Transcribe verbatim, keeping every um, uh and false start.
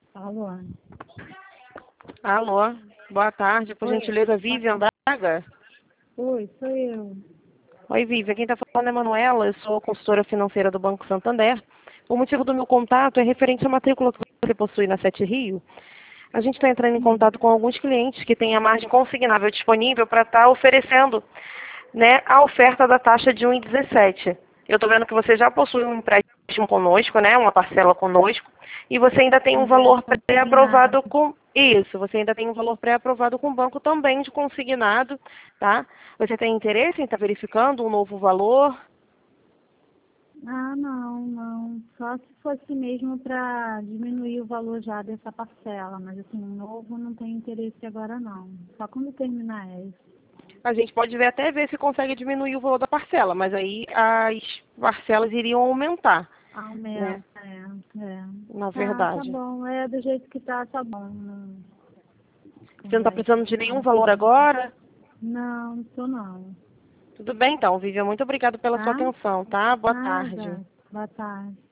Alô? Alô, boa tarde, por Oi, gentileza, Vivian Braga. Oi, sou eu. Oi, Vivian, quem está falando é Manuela, eu sou consultora financeira do Banco Santander. O motivo do meu contato é referente à matrícula que você possui na Sete Rio. A gente está entrando em Hum. contato com alguns clientes que têm a margem consignável disponível para estar oferecendo, né, a oferta da taxa de um vírgula dezessete. Eu estou vendo que você já possui um empréstimo conosco, né, uma parcela conosco, e você ainda tem um É, valor consignado. pré-aprovado com... Isso, você ainda tem um valor pré-aprovado com o banco também de consignado, tá? Você tem interesse em estar verificando um novo valor? Ah, não, não. Só se fosse mesmo para diminuir o valor já dessa parcela, mas assim, novo não tem interesse agora não. Só quando terminar essa. A gente pode ver até ver se consegue diminuir o valor da parcela, mas aí as parcelas iriam aumentar, né? Aumenta, é, é. Na Ah, tá verdade. bom. É do jeito que tá, tá bom. Não, Você não está conversa. precisando de nenhum valor agora? Não, não tô não. Tudo bem então, Vivian. Muito obrigada pela sua Tá? atenção, tá? Boa tarde. Nada. Boa tarde.